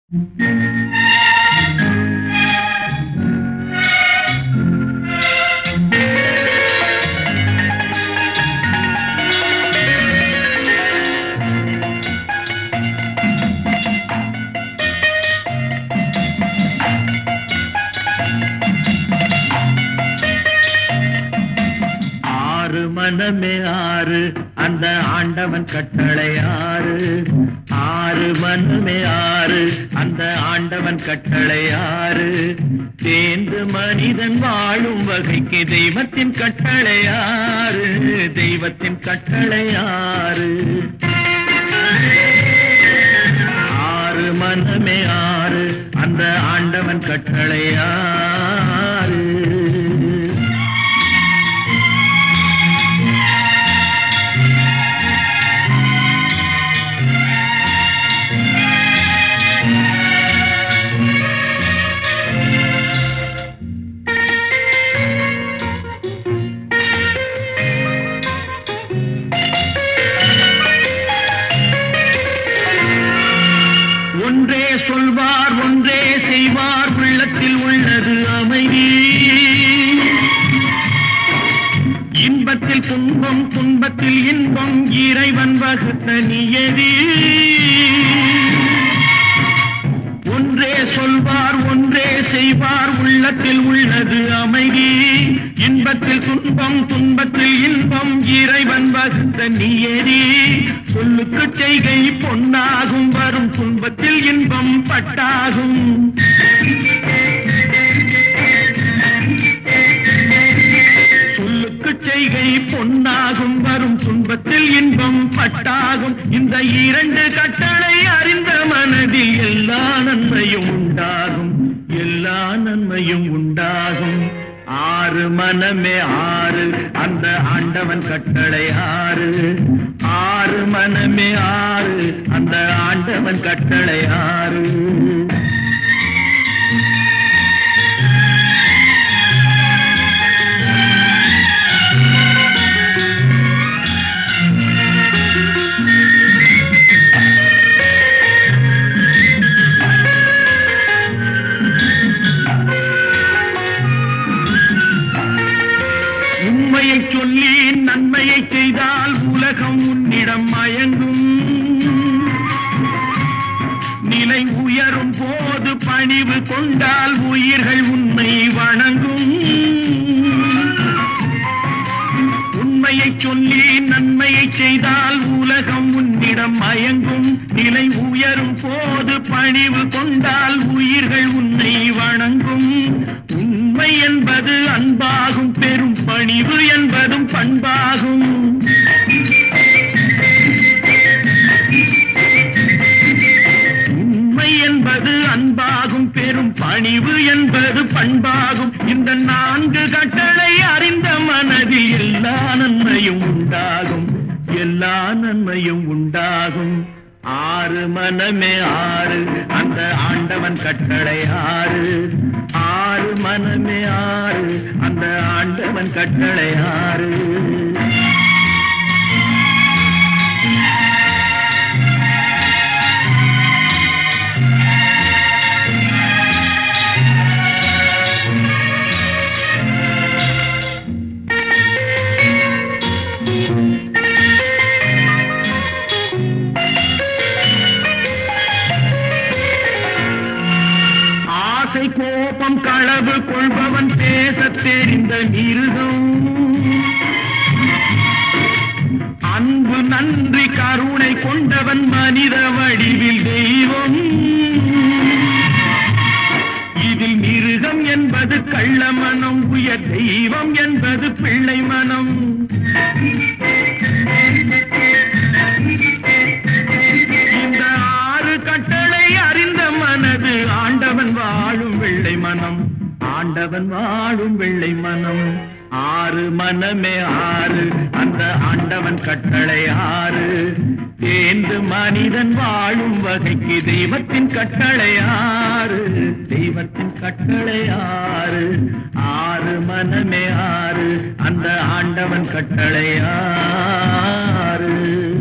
மனமே ஆறு அந்த ஆண்டவன் கட்டளை ஆறு. ஆறு மனமே ஆறு அந்த ஆண்டவன் கட்டளை ஆறு. சேர்ந்து மனிதன் வாழும் வகைக்கு தெய்வத்தின் கட்டளை ஆறு. தெய்வத்தின் கட்டளை ஆறு. ஆறு மனமே ஆறு அந்த ஆண்டவன் கட்டளை ஆறு. ஒன்றே சொல்வார் ஒன்றே செய்வார் உள்ளத்தில் உள்ளது அமைதி. இன்பத்தில் துன்பம் துன்பத்தில் இன்பம் இறைவன் வகுத்த நியதி. ஒன்றே சொல்வார் ஒன்றே செய்வார் உள்ளத்தில் உள்ளது அமைதி. இன்பத்தில் துன்பம் துன்பத்தில் இன்பம் இறைவன் வகுத்த நியதி. சொல்லுக்கு செய்கை பொன்னாகும் வரும் துன்பத்தில் இன்பம் பட்டாகும். சொல்லுக்கு செய்கை பொன்னாகும் வரும் துன்பத்தில் இன்பம் பட்டாகும். இந்த இரண்டு கட்டளை அறிந்த மனதில் எல்லா நன்மையும் உண்டாகும். எல்லா நன்மையும் உண்டாகும். ஆறு மனமே ஆறு அந்த ஆண்டவன் கட்டளை ஆறு. ஆறு மனமே ஆறு அந்த ஆண்டவன் கட்டளை ஆறு. உண்மையை சொல்லி நன்மையை செய்தால் உலகம் உன்னிடம் மயங்கும். நிலை உயரும் போது பணிவு கொண்டால் உயிர்கள் உன்னை வணங்கும். உண்மையை சொல்லி நன்மையை செய்தால் உலகம் உன்னிடம் மயங்கும். நிலை உயரும் போது பணிவு கொண்டால் உயிர்கள் உன்னை வணங்கும். உண்மை என்பது அன்பாகும். பெரும் பணிவு என்பதும் பண்பாகும். உண்மை என்பது அன்பாகும். பெரும் பணிவு என்பது பண்பாகும். இந்த நான்கு கட்டளை அறிந்த மனதில் எல்லா நன்மையும் உண்டாகும். எல்லா நன்மையும் உண்டாகும். ஆறு மனமே ஆறு அந்த ஆண்டவன் கட்டளை ஆறு. ஆறு மனமே ஆறு அந்த ஆண்டவன் கட்டளை ஆறு. கோபம் களவு கொள்பவன் பேசத் தெரிந்த மிருகம். அன்பு நன்றி கருணை கொண்டவன் மனித வடிவில் தெய்வம். இதில் மிருகம் என்பது கள்ள மனம். உயர் தெய்வம் என்பது பிள்ளை மனம். இந்த ஆறு கட்டளை அறிந்த மனது ஆண்டவன் வாழும் வெள்ளை மனம். ஆண்டவன் வாழும் வெள்ளை மனம். ஆறு மனமே ஆறு அந்த ஆண்டவன் கட்டளை ஆறு. சேர்ந்து மனிதன் வாழும் வகைக்கு தெய்வத்தின் கட்டளை ஆறு. தெய்வத்தின் கட்டளை ஆறு. ஆறு மனமே ஆறு அந்த ஆண்டவன் கட்டளை ஆறு.